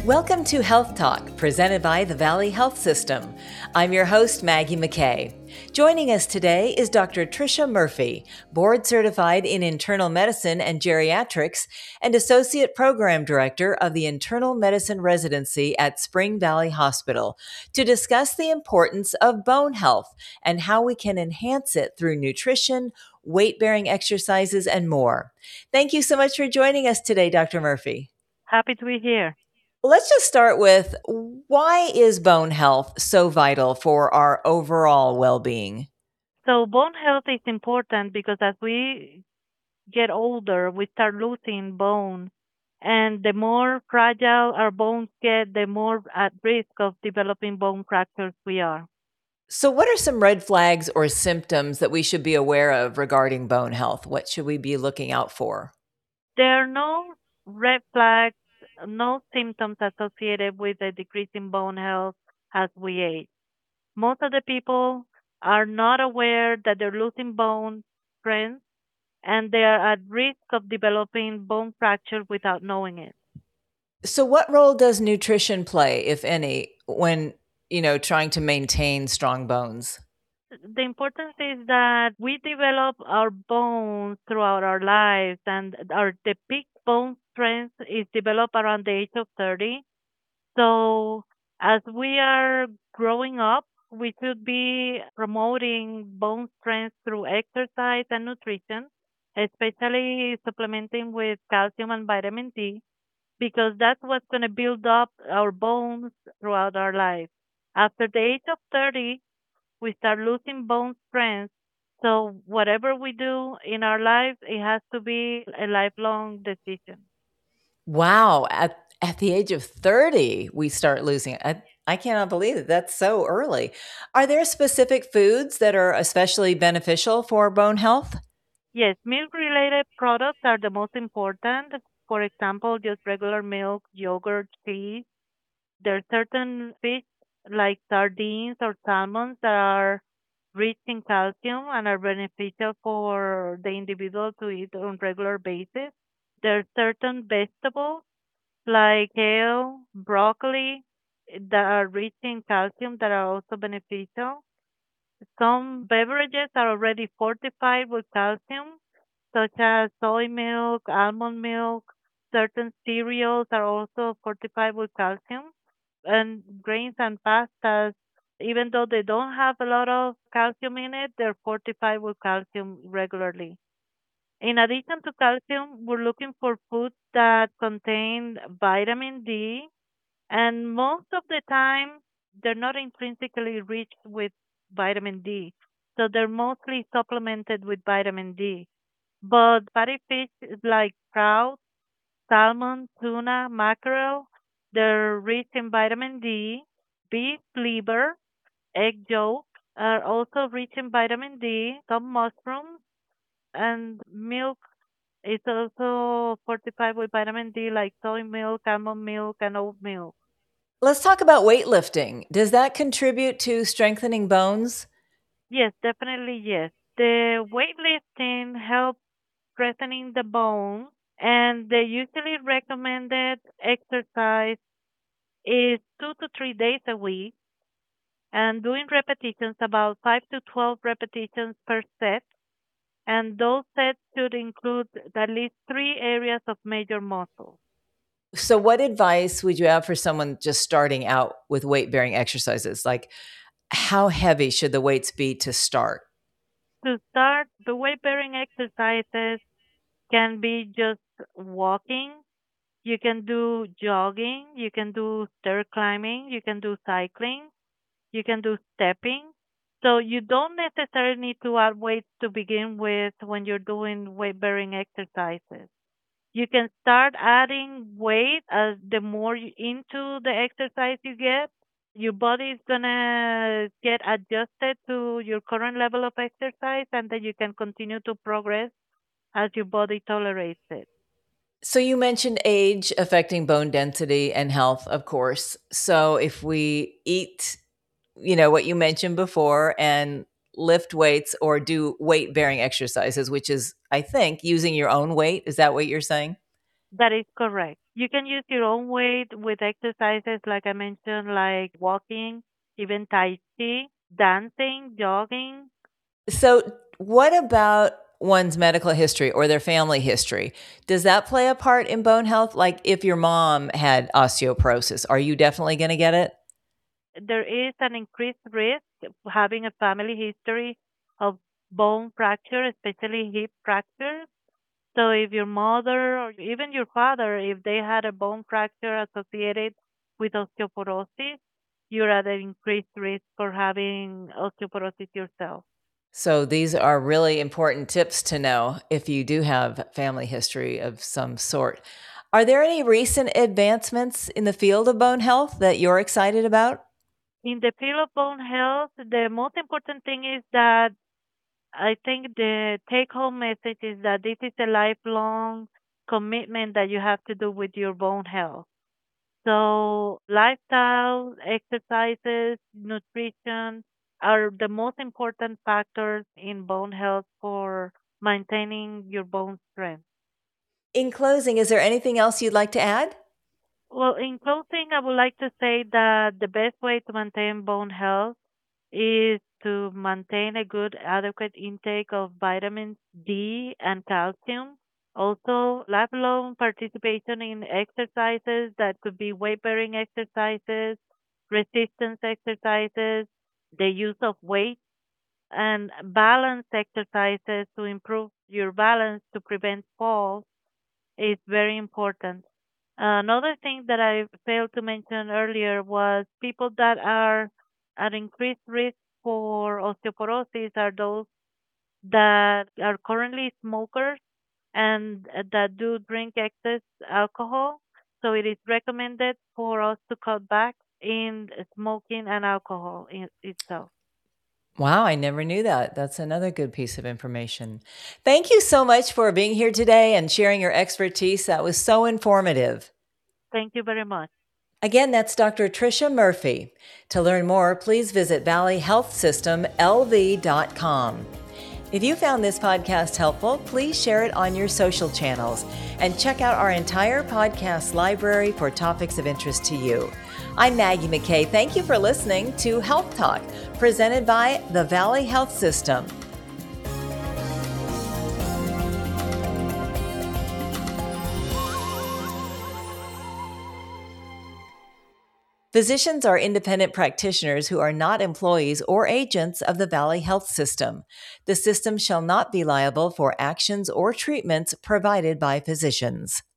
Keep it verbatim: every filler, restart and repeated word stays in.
Welcome to Health Talk, presented by the Valley Health System. I'm your host, Maggie McKay. Joining us today is Doctor Tricia Murphy, board certified in internal medicine and geriatrics and associate program director of the internal medicine residency at Spring Valley Hospital, to discuss the importance of bone health and how we can enhance it through nutrition, weight-bearing exercises, and more. Thank you so much for joining us today, Doctor Murphy. Happy to be here. Let's just start with, why is bone health so vital for our overall well-being? So, bone health is important because as we get older, we start losing bone. And the more fragile our bones get, the more at risk of developing bone fractures we are. So, what are some red flags or symptoms that we should be aware of regarding bone health? What should we be looking out for? There are no red flags, no symptoms associated with a decrease in bone health as we age. Most of the people are not aware that they're losing bone strength and they are at risk of developing bone fracture without knowing it. So, what role does nutrition play, if any, when, you know, trying to maintain strong bones? The importance is that we develop our bones throughout our lives, and our the peak bone strength is developed around the age of thirty. So, as we are growing up, we should be promoting bone strength through exercise and nutrition, especially supplementing with calcium and vitamin D, because that's what's going to build up our bones throughout our life. After the age of thirty, we start losing bone strength. So, whatever we do in our lives, it has to be a lifelong decision. Wow, at at the age of thirty, we start losing it. I, I cannot believe it. That's so early. Are there specific foods that are especially beneficial for bone health? Yes, milk related products are the most important. For example, just regular milk, yogurt, cheese. There are certain fish like sardines or salmons that are rich in calcium and are beneficial for the individual to eat on regular basis. There are certain vegetables like kale, broccoli that are rich in calcium that are also beneficial. Some beverages are already fortified with calcium, such as soy milk, almond milk. Certain cereals are also fortified with calcium. And grains and pastas, even though they don't have a lot of calcium in it, they're fortified with calcium regularly. In addition to calcium, we're looking for foods that contain vitamin D, and most of the time, they're not intrinsically rich with vitamin D. So they're mostly supplemented with vitamin D. But fatty fish like trout, salmon, tuna, mackerel, they're rich in vitamin D. Beef liver, egg yolk are also rich in vitamin D. Some mushrooms and milk is also fortified with vitamin D, like soy milk, almond milk, and oat milk. Let's talk about weightlifting. Does that contribute to strengthening bones? Yes, definitely yes. The weightlifting helps strengthening the bone, and the usually recommended exercise is two to three days a week, and doing repetitions about five to twelve repetitions per set. And those sets should include at least three areas of major muscle. So, what advice would you have for someone just starting out with weight bearing exercises? Like, how heavy should the weights be to start? To start, the weight bearing exercises can be just walking. You can do jogging. You can do stair climbing. You can do cycling. You can do stepping. So you don't necessarily need to add weights to begin with when you're doing weight bearing exercises. You can start adding weight as the more you, into the exercise you get. Your body is gonna get adjusted to your current level of exercise, and then you can continue to progress as your body tolerates it. So, you mentioned age affecting bone density and health, of course. So, if we eat, you know, what you mentioned before and lift weights or do weight bearing exercises, which is, I think, using your own weight. Is that what you're saying? That is correct. You can use your own weight with exercises like I mentioned, like walking, even Tai Chi, dancing, jogging. So, what about one's medical history or their family history? Does that play a part in bone health? Like if your mom had osteoporosis, are you definitely going to get it? There is an increased risk of having a family history of bone fracture, especially hip fractures. So if your mother or even your father, if they had a bone fracture associated with osteoporosis, you're at an increased risk for having osteoporosis yourself. So, these are really important tips to know if you do have family history of some sort. Are there any recent advancements in the field of bone health that you're excited about? In the field of bone health, the most important thing is that I think the take home message is that this is a lifelong commitment that you have to do with your bone health. So, lifestyle, exercises, nutrition are the most important factors in bone health for maintaining your bone strength. In closing, is there anything else you'd like to add? Well, in closing, I would like to say that the best way to maintain bone health is to maintain a good, adequate intake of vitamins D and calcium. Also, lifelong participation in exercises that could be weight bearing exercises, resistance exercises, the use of weight, and balance exercises to improve your balance to prevent falls is very important. Another thing that I failed to mention earlier was people that are at increased risk for osteoporosis are those that are currently smokers and that do drink excess alcohol. So it is recommended for us to cut back in smoking and alcohol in itself. Wow, I never knew that. That's another good piece of information. Thank you so much for being here today and sharing your expertise. That was so informative. Thank you very much. Again, that's Doctor Tricia Murphy. To learn more, please visit valley health system l v dot com. If you found this podcast helpful, please share it on your social channels and check out our entire podcast library for topics of interest to you. I'm Maggie McKay. Thank you for listening to Health Talk, presented by the Valley Health System. Physicians are independent practitioners who are not employees or agents of the Valley Health System. The system shall not be liable for actions or treatments provided by physicians.